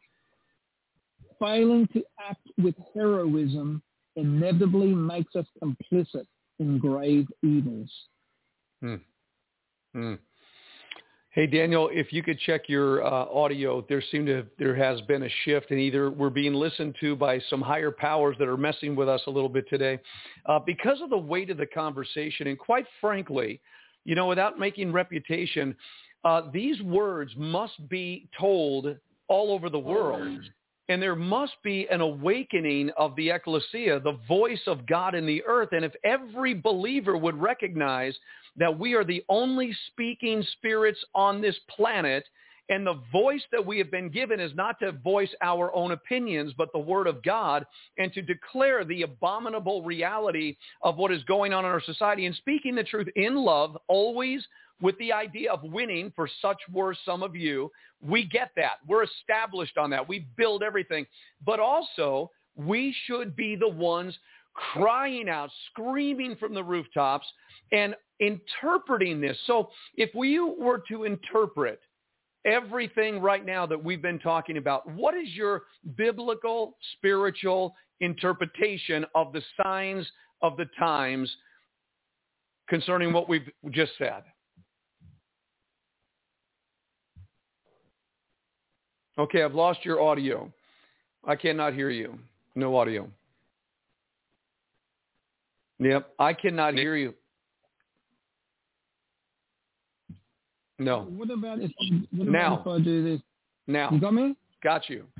Failing to act with heroism inevitably makes us complicit in grave evils. Hmm. Hmm. Hey, Daniel, if you could check your uh, audio, there seemed to there has been a shift, and either we're being listened to by some higher powers that are messing with us a little bit today. Uh, because of the weight of the conversation, and quite frankly, you know, without making reputation, uh, these words must be told all over the world. And there must be an awakening of the ecclesia, the voice of God in the earth. And if every believer would recognize that we are the only speaking spirits on this planet, and the voice that we have been given is not to voice our own opinions, but the word of God, and to declare the abominable reality of what is going on in our society, and speaking the truth in love, always with the idea of winning, for such were some of you. We get that. We're established on that. We build everything. But also, we should be the ones crying out, screaming from the rooftops, and interpreting this. So if we were to interpret everything right now that we've been talking about, what is your biblical, spiritual interpretation of the signs of the times concerning what we've just said? Okay, I've lost your audio. I cannot hear you. No audio. Yep, I cannot hear you. No. What about if, what now, about if I do this? Now. You got me? Got you.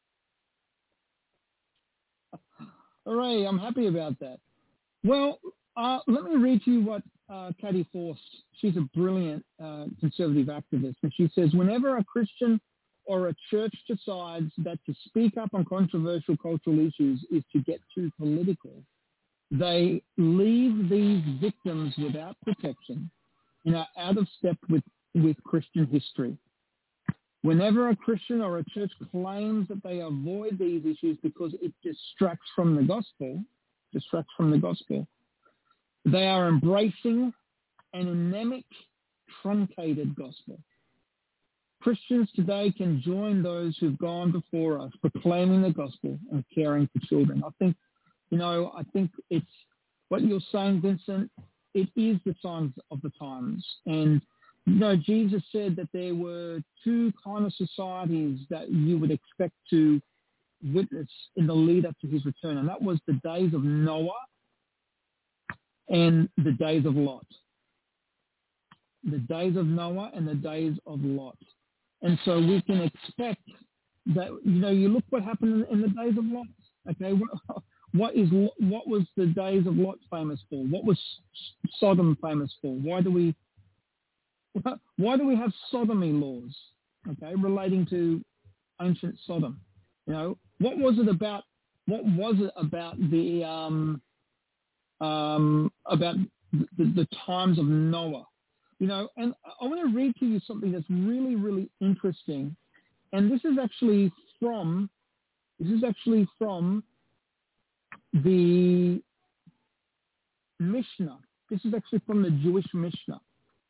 Hooray, I'm happy about that. Well, uh, let me read to you what uh, Katie Forst, she's a brilliant uh, conservative activist, and she says, whenever a Christian or a church decides that to speak up on controversial cultural issues is to get too political, they leave these victims without protection and are out of step with, with Christian history. Whenever a Christian or a church claims that they avoid these issues because it distracts from the gospel, distracts from the gospel, they are embracing an anemic, truncated gospel. Christians today can join those who've gone before us, proclaiming the gospel and caring for children. I think, you know, I think it's what you're saying, Vincent. It is the signs of the times. And, you know, Jesus said that there were two kind of societies that you would expect to witness in the lead up to his return. And that was the days of Noah and the days of Lot. The days of Noah and the days of Lot. And so we can expect that, you know, you look what happened in the days of Lot. Okay, what, what is what was the days of Lot famous for? What was Sodom famous for? Why do we why do we have sodomy laws? Okay, relating to ancient Sodom. You know, what was it about? What was it about the um, um, about the, the times of Noah? You know, and I want to read to you something that's really, really interesting. And this is actually from, this is actually from the Mishnah. This is actually from the Jewish Mishnah.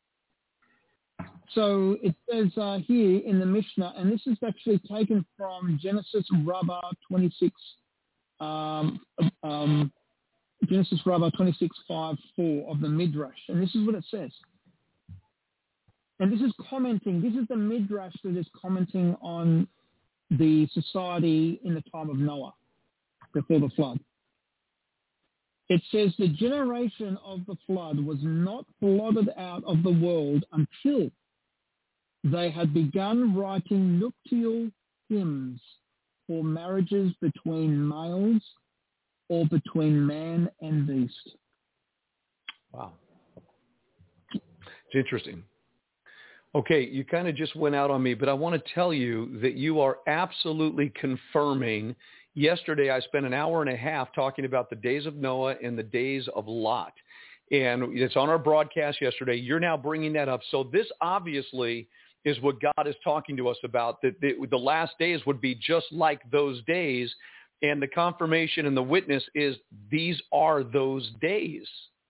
So it says uh, here in the Mishnah, and this is actually taken from Genesis Rabbah twenty-six, um, um, Genesis Rabbah twenty-six, five, four of the Midrash. And this is what it says. And this is commenting, this is the Midrash that is commenting on the society in the time of Noah, before the flood. It says, the generation of the flood was not blotted out of the world until they had begun writing nuptial hymns for marriages between males or between man and beast. Wow. It's interesting. Okay, you kind of just went out on me, but I want to tell you that you are absolutely confirming. Yesterday, I spent an hour and a half talking about the days of Noah and the days of Lot. And it's on our broadcast yesterday. You're now bringing that up. So this obviously is what God is talking to us about, that the, the last days would be just like those days. And the confirmation and the witness is these are those days.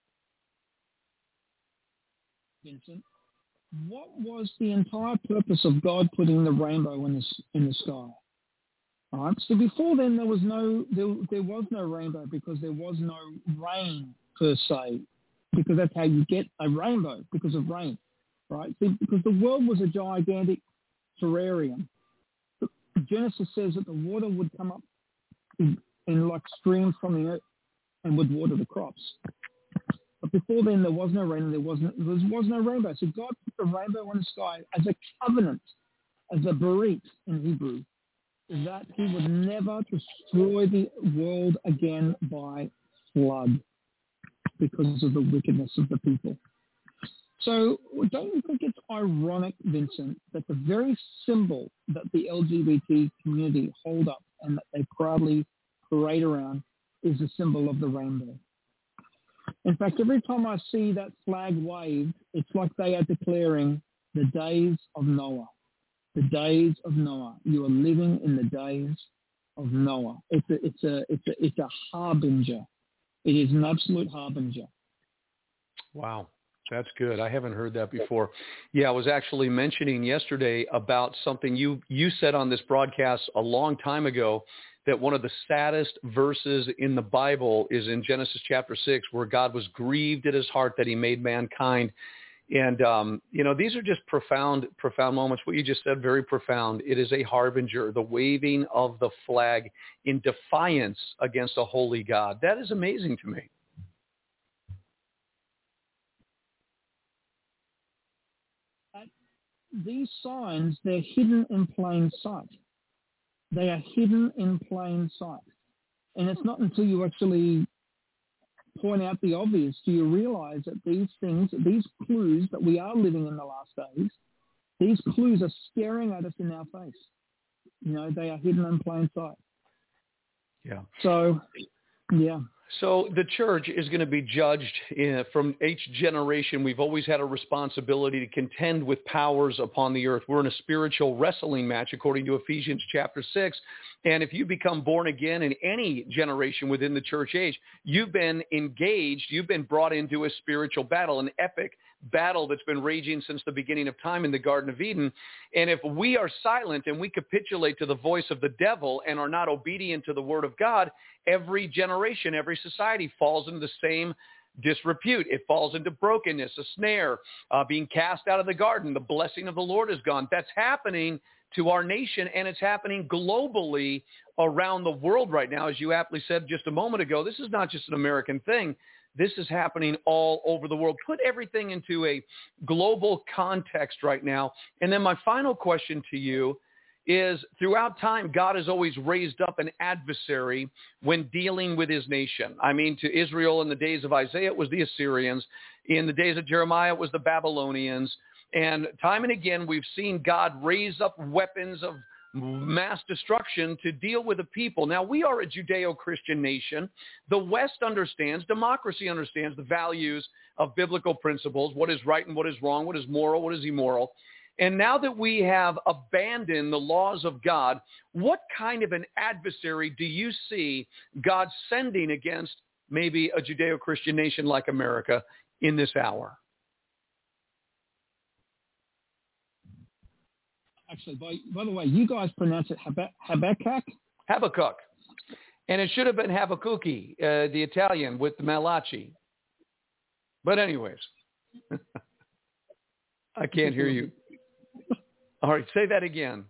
Vincent, what was the entire purpose of God putting the rainbow in the, in the sky? All right. So before then, there was no there, there was no rainbow because there was no rain per se, because that's how you get a rainbow, because of rain, right? So, because the world was a gigantic terrarium. Genesis says that the water would come up in, in like streams from the earth and would water the crops. But before then, there was no rain and there was no, there was no rainbow. So God put the rainbow in the sky as a covenant, as a berit in Hebrew, that he would never destroy the world again by flood because of the wickedness of the people. So don't you think it's ironic, Vincent, that the very symbol that the L G B T community hold up and that they proudly parade around is the symbol of the rainbow? In fact, every time I see that flag waved, it's like they are declaring the days of Noah. The days of Noah. You are living in the days of Noah. It's a, it's a, it's a, it's a harbinger. It is an absolute harbinger. Wow. That's good. I haven't heard that before. Yeah, I was actually mentioning yesterday about something you, you said on this broadcast a long time ago, that one of the saddest verses in the Bible is in Genesis chapter six, where God was grieved at his heart that he made mankind. And, um, you know, these are just profound, profound moments. What you just said, very profound. It is a harbinger, the waving of the flag in defiance against a holy God. That is amazing to me. These signs, they're hidden in plain sight. They are hidden in plain sight. And it's not until you actually point out the obvious. Do you realize that these things, these clues that we are living in the last days, these clues are staring at us in our face? You know, they are hidden in plain sight. Yeah. So, yeah. So the church is going to be judged in, from each generation. We've always had a responsibility to contend with powers upon the earth. We're in a spiritual wrestling match, according to Ephesians chapter six. And if you become born again in any generation within the church age, you've been engaged, you've been brought into a spiritual battle, an epic battle that's been raging since the beginning of time in the Garden of Eden. And if we are silent and we capitulate to the voice of the devil and are not obedient to the word of God, every generation, every society falls into the same disrepute. It falls into brokenness, a snare, uh, being cast out of the garden. The blessing of the Lord is gone. That's happening to our nation, and it's happening globally around the world right now. As you aptly said just a moment ago, this is not just an American thing. This is happening all over the world. Put everything into a global context right now. And then my final question to you is, throughout time, God has always raised up an adversary when dealing with his nation. I mean, to Israel in the days of Isaiah, it was the Assyrians. In the days of Jeremiah, it was the Babylonians. And time and again, we've seen God raise up weapons of mass destruction to deal with the people. Now, we are a Judeo-Christian nation. The West understands, democracy understands the values of biblical principles, what is right and what is wrong, what is moral, what is immoral. And now that we have abandoned the laws of God, what kind of an adversary do you see God sending against maybe a Judeo-Christian nation like America in this hour? Actually, by, by the way, you guys pronounce it Hab- Habakkuk? Habakkuk. And it should have been Habakkuk, uh, the Italian, with the Malachi. But anyways, I can't hear you. All right, say that again.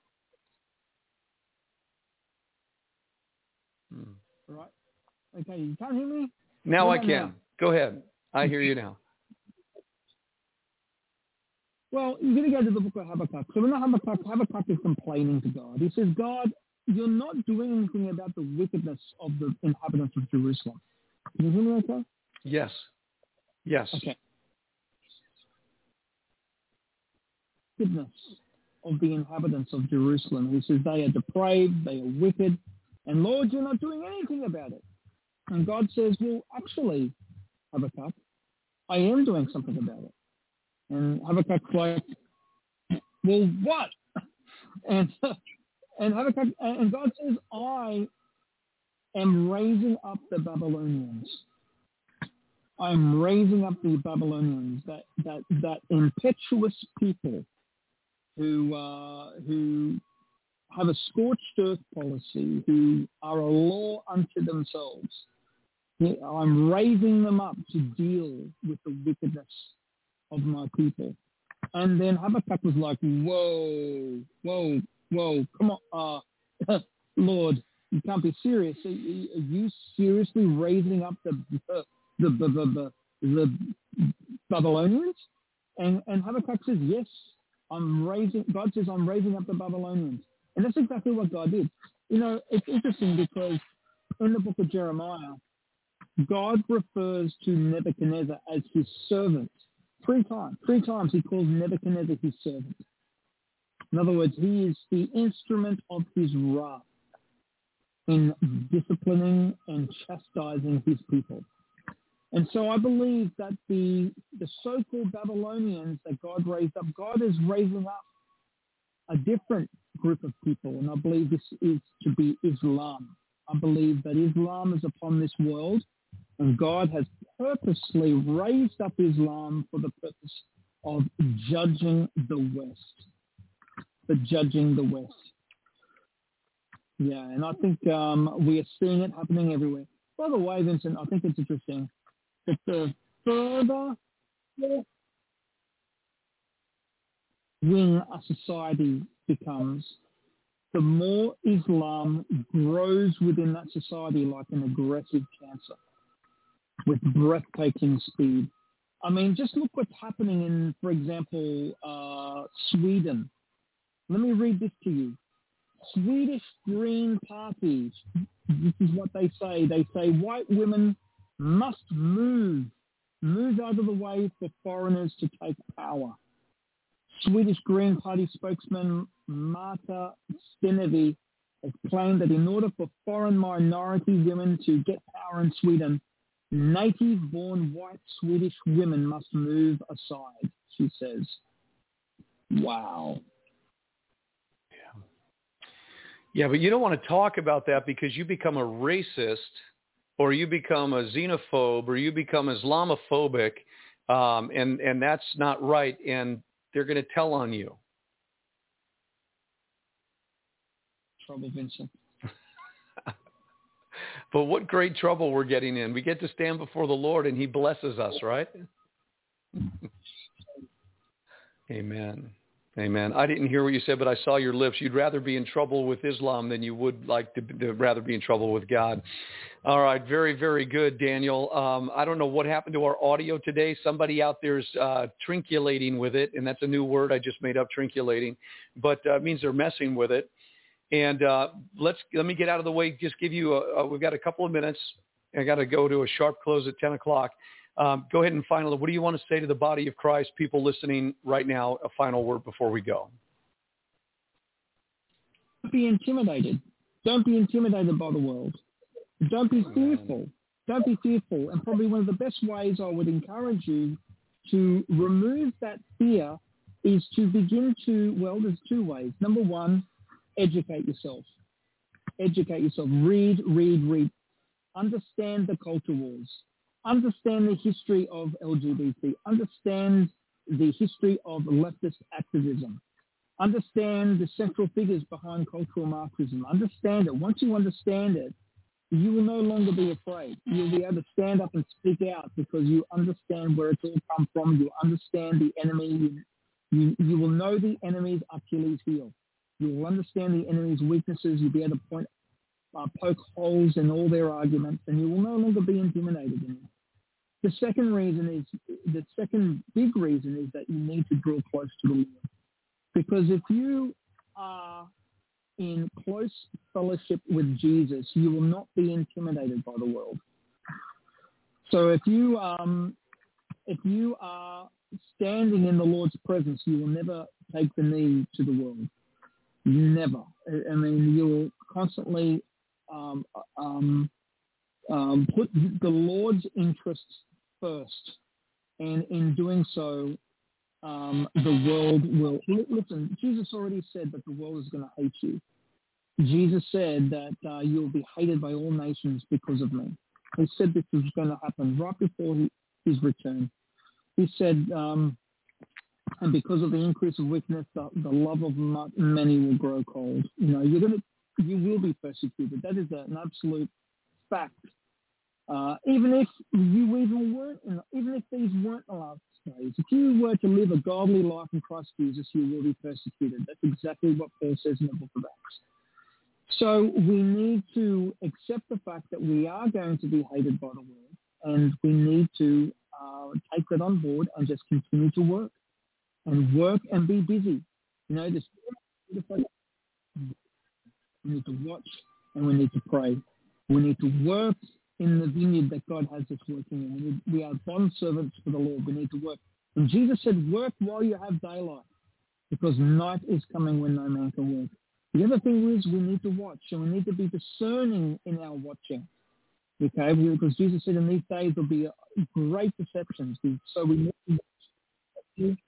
Hmm. Right. Okay, you can't hear me? Now I can. Now? Go ahead. I hear you now. Well, you're going to go to the book of Habakkuk. So when Habakkuk, Habakkuk is complaining to God. He says, God, you're not doing anything about the wickedness of the inhabitants of Jerusalem. Can you hear me okay? Yes. Yes. Okay. Wickedness of the inhabitants of Jerusalem. He says they are depraved, they are wicked, and Lord, you're not doing anything about it. And God says, well, actually, Habakkuk, I am doing something about it. And Habakkuk's like, well, what? And and Habakkuk, and God says, I am raising up the Babylonians. I'm raising up the Babylonians, that that that impetuous people who uh, who have a scorched earth policy, who are a law unto themselves. I'm raising them up to deal with the wickedness of my people. And then Habakkuk was like, whoa, whoa, whoa, come on, uh, Lord, you can't be serious. Are, are you seriously raising up the the the, the, the, the Babylonians? And, and Habakkuk says, yes, I'm raising, God says, I'm raising up the Babylonians. And that's exactly what God did. You know, it's interesting because in the book of Jeremiah, God refers to Nebuchadnezzar as his servant. Three times. Three times he calls Nebuchadnezzar his servant. In other words, he is the instrument of his wrath in disciplining and chastising his people. And so I believe that the the so-called Babylonians that God raised up, God is raising up a different group of people. And I believe this is to be Islam. I believe that Islam is upon this world, and God has purposely raised up Islam for the purpose of judging the West. For judging the West. Yeah, and I think um, we are seeing it happening everywhere. By the way, Vincent, I think it's interesting that the further wing a society becomes, the more Islam grows within that society like an aggressive cancer with breathtaking speed. I mean, just look what's happening in, for example, uh, Sweden. Let me read this to you. Swedish Green Party, this is what they say. They say white women must move, move out of the way for foreigners to take power. Swedish Green Party spokesman Marta Stenevi has claimed that in order for foreign minority women to get power in Sweden, native-born white Swedish women must move aside, she says. Wow. Yeah. Yeah, but you don't want to talk about that because you become a racist or you become a xenophobe or you become Islamophobic, um, and, and that's not right, and they're going to tell on you. Trouble, Vincent. But what great trouble we're getting in. We get to stand before the Lord and he blesses us, right? Amen. Amen. I didn't hear what you said, but I saw your lips. You'd rather be in trouble with Islam than you would like to, to rather be in trouble with God. All right. Very, very good, Daniel. Um, I don't know what happened to our audio today. Somebody out there is uh, trinculating with it, and that's a new word I just made up, trinculating, but uh, it means they're messing with it. And uh, let's let me get out of the way. Just give you a, a we've got a couple of minutes. I got to go to a sharp close at ten o'clock. Um, go ahead and finally, what do you want to say to the body of Christ, people listening right now? A final word before we go. Don't be intimidated. Don't be intimidated by the world. Don't be fearful. Don't be fearful. And probably one of the best ways I would encourage you to remove that fear is to begin to, well, there's two ways. Number one, educate yourself. Educate yourself. Read, read, read. Understand the culture wars. Understand the history of L G B T. Understand the history of leftist activism. Understand the central figures behind cultural Marxism. Understand it. Once you understand it, you will no longer be afraid. You'll be able to stand up and speak out because you understand where it's all come from. You understand the enemy. You, you, you will know the enemy's Achilles heel. You will understand the enemy's weaknesses. You'll be able to point, uh, poke holes in all their arguments, and you will no longer be intimidated anymore. The second reason is, the second big reason is that you need to draw close to the Lord. Because if you are in close fellowship with Jesus, you will not be intimidated by the world. So if you um, if you are standing in the Lord's presence, you will never take the knee to the world. Never. I mean, you will constantly um, um, um, put the Lord's interests first, and in doing so, um, the world will listen. Jesus already said that the world is going to hate you. Jesus said that uh, you will be hated by all nations because of me. He said this was going to happen right before he, his return. He said, um, and because of the increase of weakness, the, the love of many will grow cold. You know, you're going to, you will be persecuted. That is an absolute fact. Uh, even if you even weren't, in, even if these weren't the last days, if you were to live a godly life in Christ Jesus, you will be persecuted. That's exactly what Paul says in the book of Acts. So we need to accept the fact that we are going to be hated by the world, and we need to uh, take that on board and just continue to work and work and be busy. You know, just we need to watch and we need to pray. We need to work in the vineyard that God has us working in. We, need, we are bond servants for the Lord. We need to work. And Jesus said, work while you have daylight, because night is coming when no man can work. The other thing is we need to watch, and we need to be discerning in our watching. Okay, because Jesus said in these days there'll be great deceptions. So we need to watch.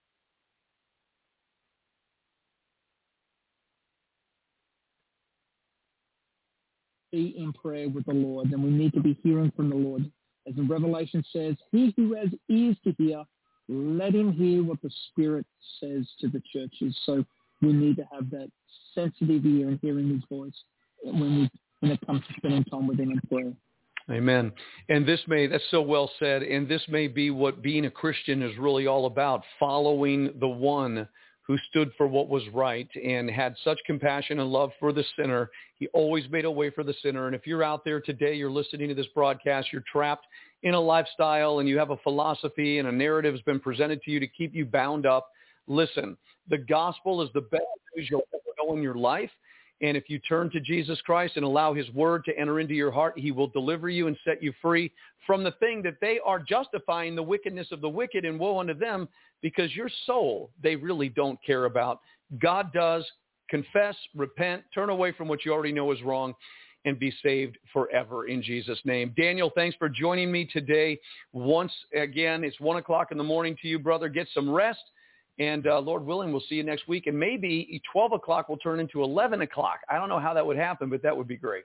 Be in prayer with the Lord, and we need to be hearing from the Lord. As in Revelation says, he who has ears to hear, let him hear what the Spirit says to the churches. So we need to have that sensitive ear and hearing his voice when, we, when it comes to spending time with him in prayer. Amen. And this may, that's so well said, and this may be what being a Christian is really all about, following the one who stood for what was right and had such compassion and love for the sinner. He always made a way for the sinner. And if you're out there today, you're listening to this broadcast, you're trapped in a lifestyle and you have a philosophy and a narrative has been presented to you to keep you bound up, listen, the gospel is the best news you'll ever know in your life. And if you turn to Jesus Christ and allow his word to enter into your heart, he will deliver you and set you free from the thing that they are justifying the wickedness of the wicked, and woe unto them, because your soul they really don't care about. God does. Confess, repent, turn away from what you already know is wrong, and be saved forever in Jesus' name. Daniel, thanks for joining me today. Once again, it's one o'clock in the morning to you, brother. Get some rest. And uh, Lord willing, we'll see you next week. And maybe twelve o'clock will turn into eleven o'clock. I don't know how that would happen, but that would be great.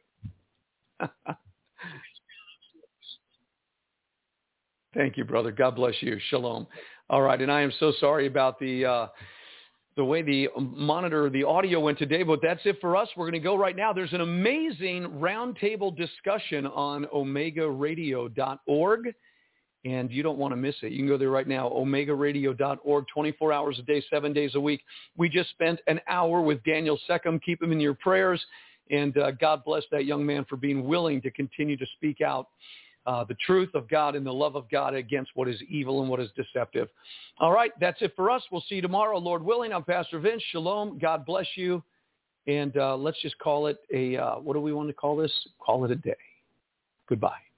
Thank you, brother. God bless you. Shalom. All right. And I am so sorry about the uh, the way the monitor, the audio went today, but that's it for us. We're going to go right now. There's an amazing roundtable discussion on omega radio dot org. And you don't want to miss it. You can go there right now, omega radio dot org, twenty-four hours a day, seven days a week. We just spent an hour with Daniel Seckham. Keep him in your prayers. And uh, God bless that young man for being willing to continue to speak out uh, the truth of God and the love of God against what is evil and what is deceptive. All right, that's it for us. We'll see you tomorrow, Lord willing. I'm Pastor Vince. Shalom. God bless you. And uh, let's just call it a, uh, what do we want to call this? Call it a day. Goodbye.